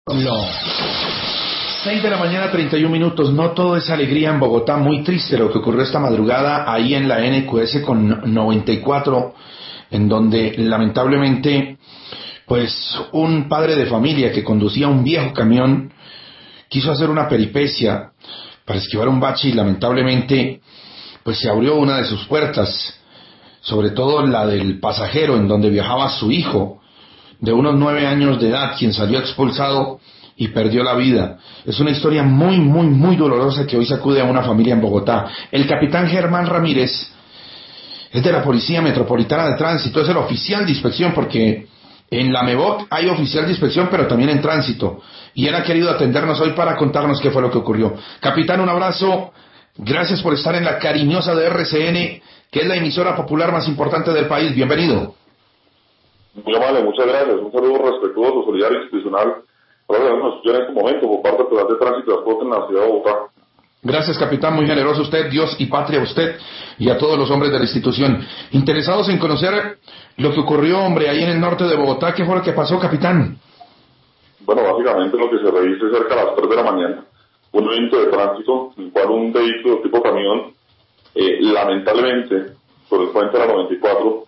No. 6 de la mañana, 31 minutos. No todo es alegría en Bogotá. Muy triste lo que ocurrió esta madrugada ahí en la NQS con 94, en donde lamentablemente, pues, un padre de familia que conducía un viejo camión quiso hacer una peripecia para esquivar un bache y lamentablemente, pues, se abrió una de sus puertas, sobre todo la del pasajero, en donde viajaba su hijo de unos 9 años de edad, quien salió expulsado y perdió la vida. Es una historia muy dolorosa que hoy sacude a una familia en Bogotá. El capitán Germán Ramírez es de la Policía Metropolitana de Tránsito, es el oficial de inspección, porque en la MEBOC hay oficial de inspección, pero también en tránsito. Y él ha querido atendernos hoy para contarnos qué fue lo que ocurrió. Capitán, un abrazo. Gracias por estar en la cariñosa de RCN, que es la emisora popular más importante del país. Bienvenido. Muy amable, muchas gracias. Un saludo respetuoso, solidario y institucional para los que nos escuchan en este momento por parte del de Tránsito y Transporte en la ciudad de Bogotá. Gracias, capitán, muy generoso usted, Dios y patria a usted y a todos los hombres de la institución. Interesados en conocer lo que ocurrió, hombre, ahí en el norte de Bogotá. ¿Qué fue lo que pasó, capitán? Bueno, básicamente lo que se reviste cerca a las 3 de la mañana, un evento de tránsito en el cual un vehículo tipo camión, lamentablemente, por el puente de la 94,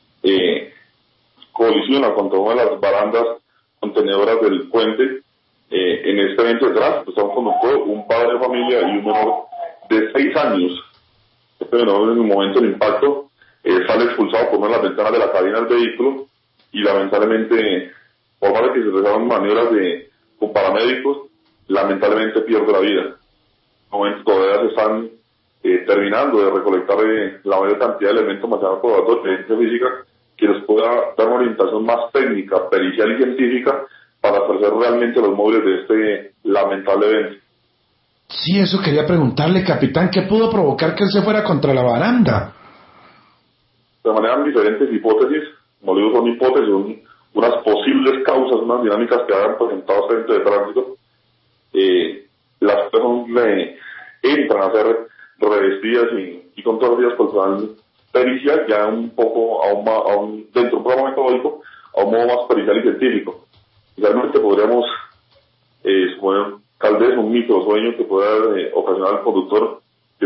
colisiona contra una de las barandas contenedoras del puente. En este evento de tránsito está un conductor, un padre de familia y un menor de 6 años. Este menor, en el momento del impacto, sale expulsado por una de las ventanas de la cabina del vehículo y lamentablemente, por más de que se realizaron maniobras con paramédicos, lamentablemente pierde la vida. En el momento todavía se están terminando de recolectar la mayor cantidad de elementos materiales probatorios de evidencia física que les pueda dar una orientación más técnica, pericial y científica para establecer realmente los móviles de este lamentable evento. Sí, eso quería preguntarle, capitán, ¿qué pudo provocar que él se fuera contra la baranda? Se manejan diferentes hipótesis, como le digo, son hipótesis, son unas posibles causas, unas dinámicas que hayan presentado este evento de tránsito. Las personas entran a ser revestidas y controladas por personal pericial, ya un poco dentro de un programa metodológico, a un modo más pericial y científico. Realmente podríamos suponer tal vez un microsueño que pueda ocasionar al conductor que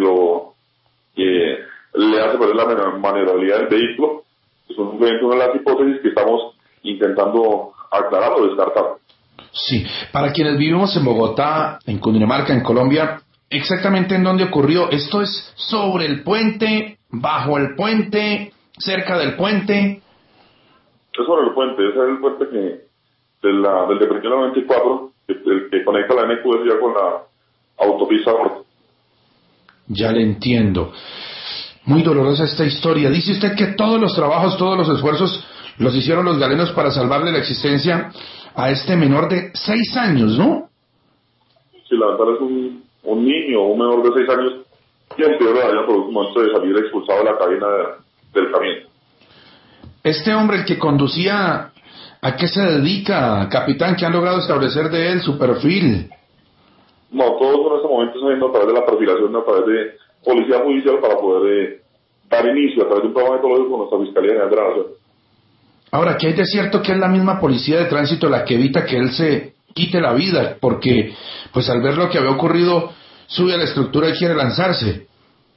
le hace perder la maniobrabilidad del vehículo. Es una de las hipótesis que estamos intentando aclarar o descartar. Sí, para quienes vivimos en Bogotá, en Cundinamarca, en Colombia, ¿exactamente en dónde ocurrió? ¿Esto es sobre el puente, bajo el puente, cerca del puente? Es sobre el puente, ese es el puente del Depresión 94, que conecta la NQS ya con la autopista norte. Ya le entiendo. Muy dolorosa esta historia. Dice usted que todos los trabajos, todos los esfuerzos los hicieron los galenos para salvarle la existencia a este menor de 6 años, ¿no? Sí, la verdad es un niño, un menor de 6 años, y en peor allá por un momento de salir expulsado de la cabina del camión. Este hombre, el que conducía, ¿a qué se dedica, capitán? ¿Qué han logrado establecer de él, su perfil? No, todos en este momento están viendo a través de la perfilación, a través de policía judicial para poder dar inicio a través de un programa metodológico con nuestra Fiscalía General de la Nación. Ahora, ¿qué hay de cierto que es la misma policía de tránsito la que evita que él se quite la vida? Porque, pues al ver lo que había ocurrido, sube a la estructura y quiere lanzarse.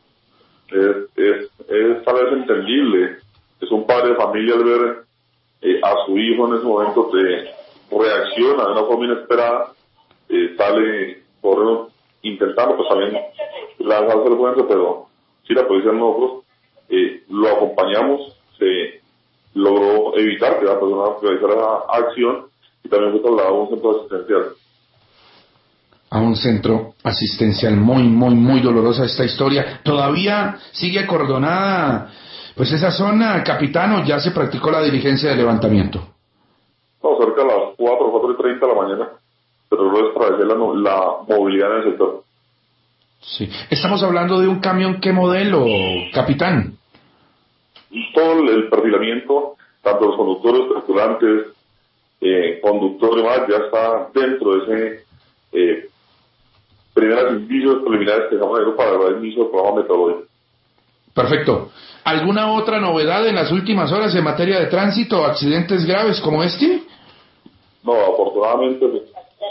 Es tal vez entendible. Es un padre de familia al ver a su hijo en ese momento reacciona de una forma inesperada, sale corriendo intentando pues también lanzarse el puente, pero si la policía nosotros lo acompañamos, se logró evitar que la persona realizara la acción y también fue trasladado a un centro asistencial. A un centro asistencial. Muy dolorosa esta historia. ¿Todavía sigue acordonada pues esa zona, capitán, o ya se practicó la diligencia de levantamiento? No, cerca a las 4:30 de la mañana se logró establecer la movilidad en el sector. Sí. Estamos hablando de un camión, ¿qué modelo, capitán? Todo el perfilamiento, tanto los conductores, tripulantes, conductor y más, ya está dentro de ese primeros indicios preliminares que estamos haciendo para el inicio del programa metodológico. Perfecto. ¿Alguna otra novedad en las últimas horas en materia de tránsito o accidentes graves como este? No, afortunadamente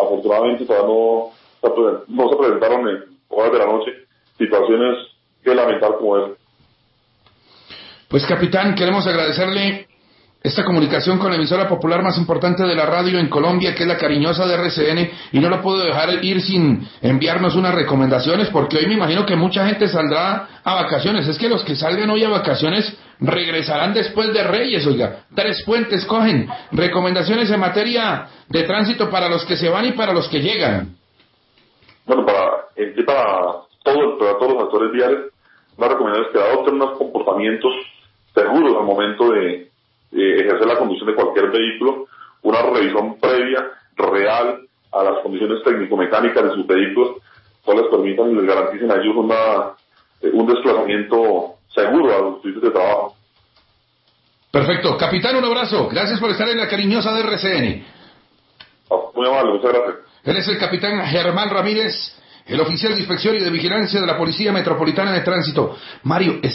afortunadamente todavía no se presentaron en horas de la noche situaciones que lamentar como esa. Pues capitán, queremos agradecerle esta comunicación con la emisora popular más importante de la radio en Colombia, que es la cariñosa de RCN, y no lo puedo dejar ir sin enviarnos unas recomendaciones, porque hoy me imagino que mucha gente saldrá a vacaciones. Es que los que salgan hoy a vacaciones regresarán después de Reyes, oiga, 3 puentes cogen. Recomendaciones en materia de tránsito para los que se van y para los que llegan. Bueno, para todos los actores viales, una recomendación es que adopten unos comportamientos seguros al momento de ejercer la conducción de cualquier vehículo, una revisión previa, real, a las condiciones técnico-mecánicas de sus vehículos, que les permitan y les garanticen a ellos un desplazamiento seguro a los sitios de trabajo. Perfecto. Capitán, un abrazo. Gracias por estar en la cariñosa de RCN. Muy amable, muchas gracias. Él es el capitán Germán Ramírez, el oficial de inspección y de vigilancia de la Policía Metropolitana de Tránsito. Mario,